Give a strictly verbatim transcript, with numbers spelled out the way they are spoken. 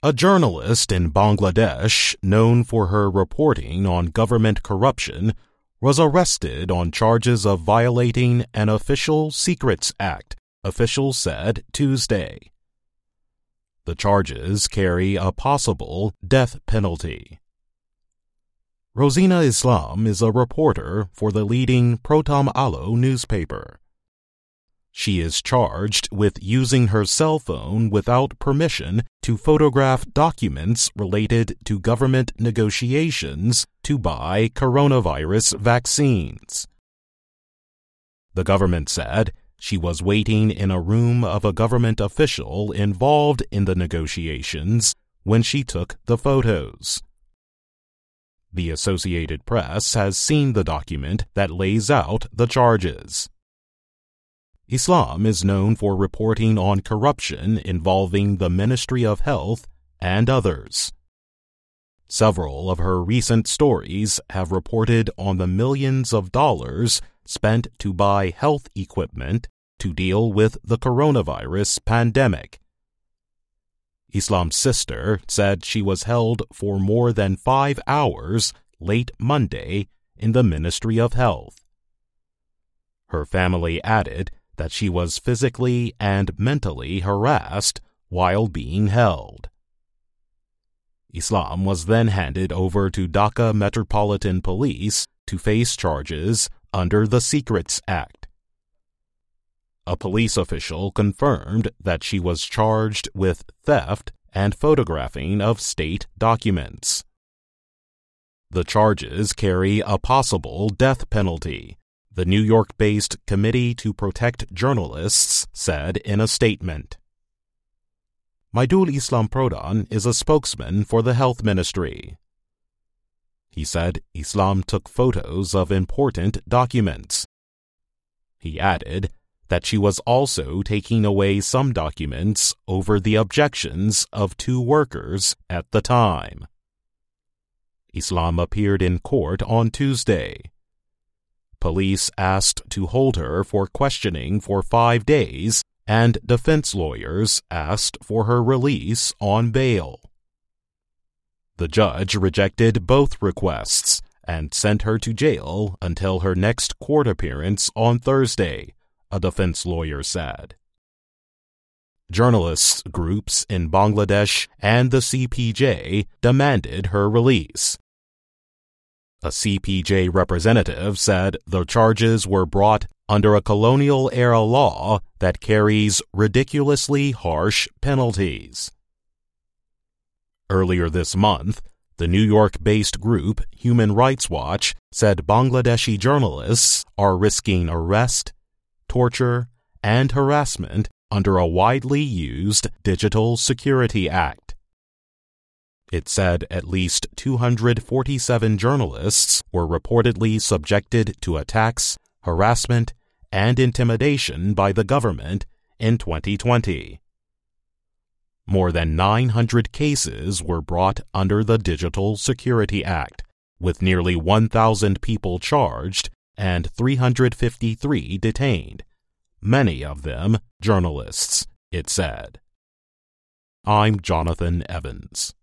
A journalist in Bangladesh, known for her reporting on government corruption, was arrested on charges of violating an Official Secrets Act, officials said Tuesday. The charges carry a possible death penalty. Rosina Islam is a reporter for the leading Protam Alo newspaper. She is charged with using her cell phone without permission to photograph documents related to government negotiations to buy coronavirus vaccines. The government said she was waiting in a room of a government official involved in the negotiations when she took the photos. The Associated Press has seen the document that lays out the charges. Islam is known for reporting on corruption involving the Ministry of Health and others. Several of her recent stories have reported on the millions of dollars spent to buy health equipment to deal with the coronavirus pandemic. Islam's sister said she was held for more than five hours late Monday in the Ministry of Health. Her family added that she was physically and mentally harassed while being held. Islam was then handed over to Dhaka Metropolitan Police to face charges under the Secrets Act. A police official confirmed that she was charged with theft and photographing of state documents. The charges carry a possible death penalty, the New York-based Committee to Protect Journalists said in a statement. Maidul Islam Pradhan is a spokesman for the Health Ministry. He said Islam took photos of important documents. He added that she was also taking away some documents over the objections of two workers at the time. Islam appeared in court on Tuesday. Police asked to hold her for questioning for five days, and defense lawyers asked for her release on bail. The judge rejected both requests and sent her to jail until her next court appearance on Thursday, a defense lawyer said. Journalists groups in Bangladesh and the C P J demanded her release. A C P J representative said the charges were brought under a colonial-era law that carries ridiculously harsh penalties. Earlier this month, the New York-based group Human Rights Watch said Bangladeshi journalists are risking arrest, torture, and harassment under a widely used Digital Security Act. It said at least two hundred forty-seven journalists were reportedly subjected to attacks, harassment, and intimidation by the government in twenty twenty. More than nine hundred cases were brought under the Digital Security Act, with nearly one thousand people charged and three hundred fifty-three detained, many of them journalists, it said. I'm Jonathan Evans.